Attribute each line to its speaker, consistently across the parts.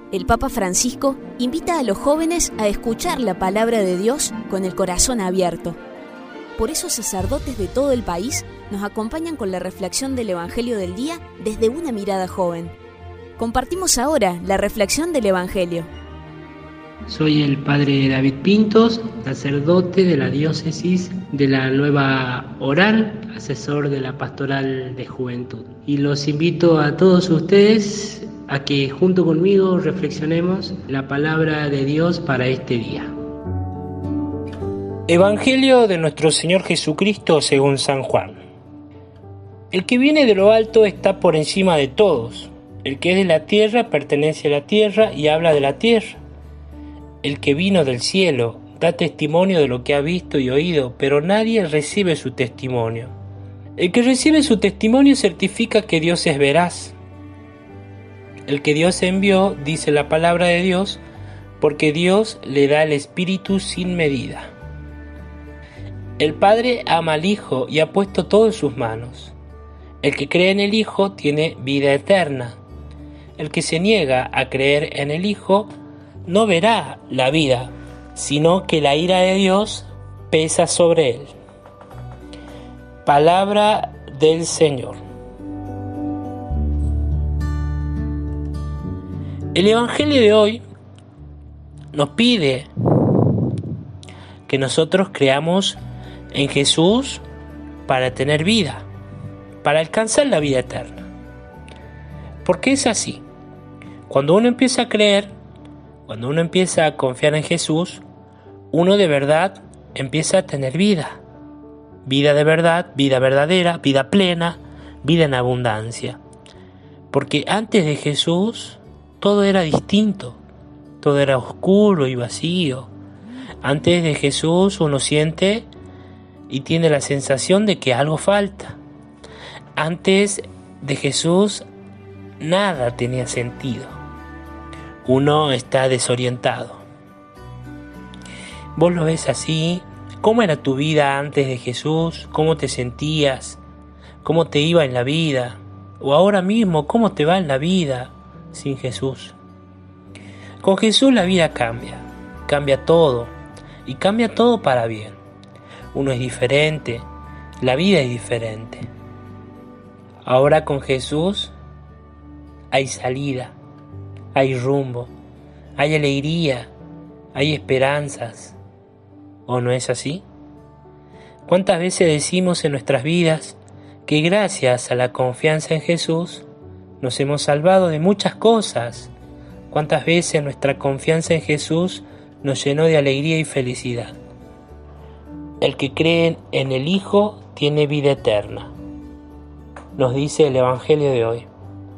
Speaker 1: el Papa Francisco invita a los jóvenes a escuchar la palabra de Dios con el corazón abierto. Por eso sacerdotes de todo el país nos acompañan con la reflexión del Evangelio del día desde una mirada joven. Compartimos ahora la reflexión del Evangelio.
Speaker 2: Soy el padre David Pintos, sacerdote de la diócesis de la Nueva Oral, asesor de la Pastoral de Juventud. Y los invito a todos ustedes a que junto conmigo reflexionemos la palabra de Dios para este día.
Speaker 3: Evangelio de nuestro Señor Jesucristo según San Juan. El que viene de lo alto está por encima de todos. El que es de la tierra pertenece a la tierra y habla de la tierra. El que vino del cielo da testimonio de lo que ha visto y oído, pero nadie recibe su testimonio. El que recibe su testimonio certifica que Dios es veraz. El que Dios envió dice la palabra de Dios, porque Dios le da el Espíritu sin medida. El Padre ama al Hijo y ha puesto todo en sus manos. El que cree en el Hijo tiene vida eterna. El que se niega a creer en el Hijo no verá la vida, sino que la ira de Dios pesa sobre él. Palabra del Señor. El Evangelio de hoy nos pide que nosotros creamos en Jesús para tener vida, para alcanzar la vida eterna. Porque es así. Cuando uno empieza a creer, cuando uno empieza a confiar en Jesús, uno de verdad empieza a tener vida. Vida de verdad, vida verdadera, vida plena, vida en abundancia. Porque antes de Jesús todo era distinto, todo era oscuro y vacío. Antes de Jesús uno siente y tiene la sensación de que algo falta. Antes de Jesús nada tenía sentido. Uno está desorientado. ¿Vos lo ves así? ¿Cómo era tu vida antes de Jesús? ¿Cómo te sentías? ¿Cómo te iba en la vida? O ahora mismo, ¿cómo te va en la vida sin Jesús? Con Jesús la vida cambia todo, y cambia todo para bien. Uno es diferente, la vida es diferente. Ahora con Jesús hay salida. Hay rumbo, hay alegría, hay esperanzas. ¿O no es así? ¿Cuántas veces decimos en nuestras vidas que gracias a la confianza en Jesús nos hemos salvado de muchas cosas? ¿Cuántas veces nuestra confianza en Jesús nos llenó de alegría y felicidad? El que cree en el Hijo tiene vida eterna, nos dice el Evangelio de hoy.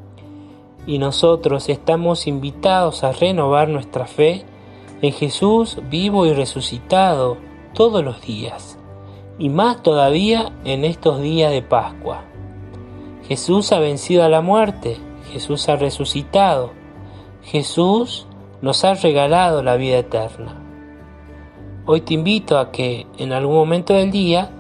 Speaker 3: Y nosotros estamos invitados a renovar nuestra fe en Jesús vivo y resucitado todos los días, y más todavía en estos días de Pascua. Jesús ha vencido a la muerte, Jesús ha resucitado, Jesús nos ha regalado la vida eterna. Hoy te invito a que en algún momento del día,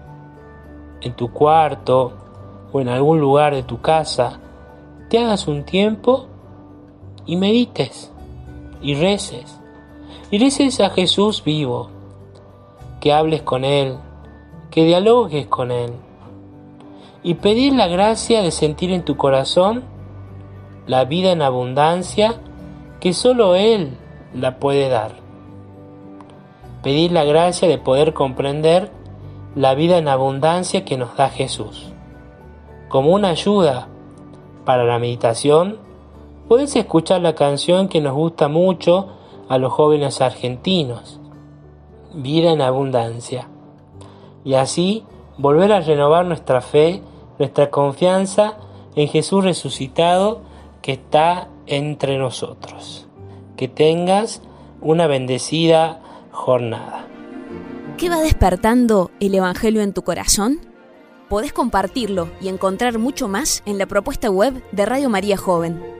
Speaker 3: en tu cuarto o en algún lugar de tu casa, te hagas un tiempo y medites y reces a Jesús vivo, que hables con Él, que dialogues con Él y pedir la gracia de sentir en tu corazón la vida en abundancia que solo Él la puede dar. Pedir la gracia de poder comprender la vida en abundancia que nos da Jesús. Como una ayuda para la meditación, puedes escuchar la canción que nos gusta mucho a los jóvenes argentinos, Vida en Abundancia, y así volver a renovar nuestra fe, nuestra confianza en Jesús resucitado que está entre nosotros. Que tengas una bendecida jornada.
Speaker 1: ¿Qué va despertando el Evangelio en tu corazón? Podés compartirlo y encontrar mucho más en la propuesta web de Radio María Joven.